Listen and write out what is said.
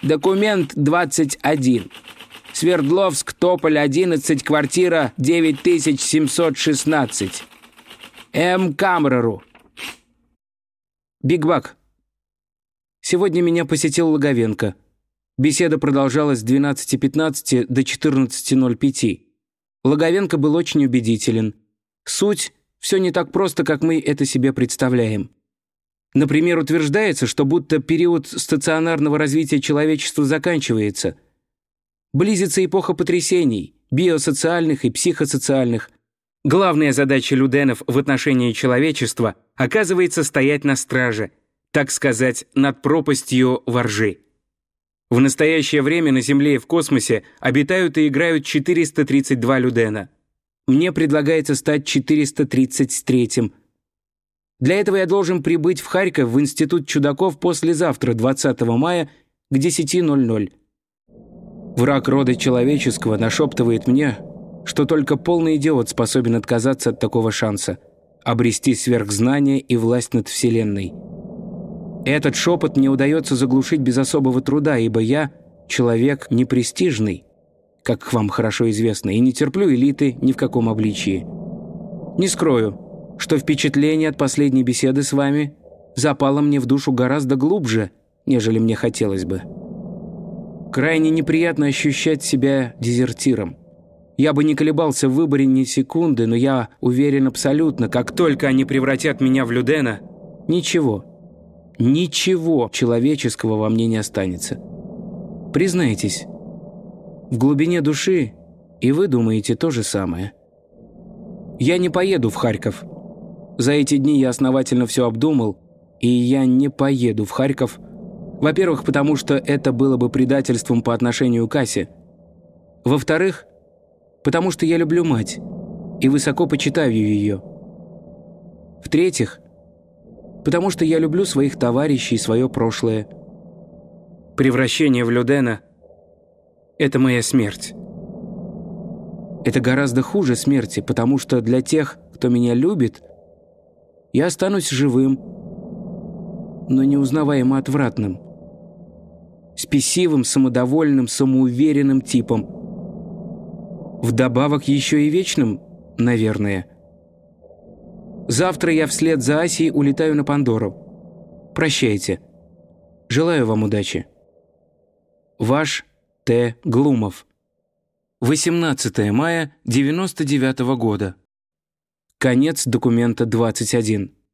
Документ 21. Свердловск, Тополь, 11, квартира 9716. М. Камереру. Бигбак. Сегодня меня посетил Логовенко. Беседа продолжалась с 12:15 до 14:05. Логовенко был очень убедителен. Суть – все не так просто, как мы это себе представляем. Например, утверждается, что будто период стационарного развития человечества заканчивается. Близится эпоха потрясений, биосоциальных и психосоциальных. Главная задача Люденов в отношении человечества оказывается стоять на страже, так сказать, над пропастью воржи. В настоящее время на Земле и в космосе обитают и играют 432 Людена. Мне предлагается стать 433-м. Для этого я должен прибыть в Харьков в Институт чудаков послезавтра, 20 мая, к 10:00. Враг рода человеческого нашептывает мне, что только полный идиот способен отказаться от такого шанса – обрести сверхзнание и власть над Вселенной. Этот шепот мне удается заглушить без особого труда, ибо я – человек непрестижный, как вам хорошо известно, и не терплю элиты ни в каком обличии. Не скрою, что впечатление от последней беседы с вами запало мне в душу гораздо глубже, нежели мне хотелось бы. Крайне неприятно ощущать себя дезертиром. Я бы не колебался в выборе ни секунды, но я уверен абсолютно, как только они превратят меня в Людена, ничего человеческого во мне не останется. Признайтесь, в глубине души и вы думаете то же самое. Я не поеду в Харьков. За эти дни я основательно все обдумал, и я не поеду в Харьков. Во-первых, потому что это было бы предательством по отношению к Асе. Во-вторых, потому что я люблю мать и высоко почитаю ее. В-третьих, потому что я люблю своих товарищей и свое прошлое. Превращение в Людена – это моя смерть. Это гораздо хуже смерти, потому что для тех, кто меня любит, я останусь живым, но неузнаваемо отвратным, спесивым, самодовольным, самоуверенным типом. Вдобавок еще и вечным, наверное. Завтра я вслед за Асей улетаю на Пандору. Прощайте. Желаю вам удачи. Ваш Т. Глумов. 18 мая 99 года. Конец документа 21.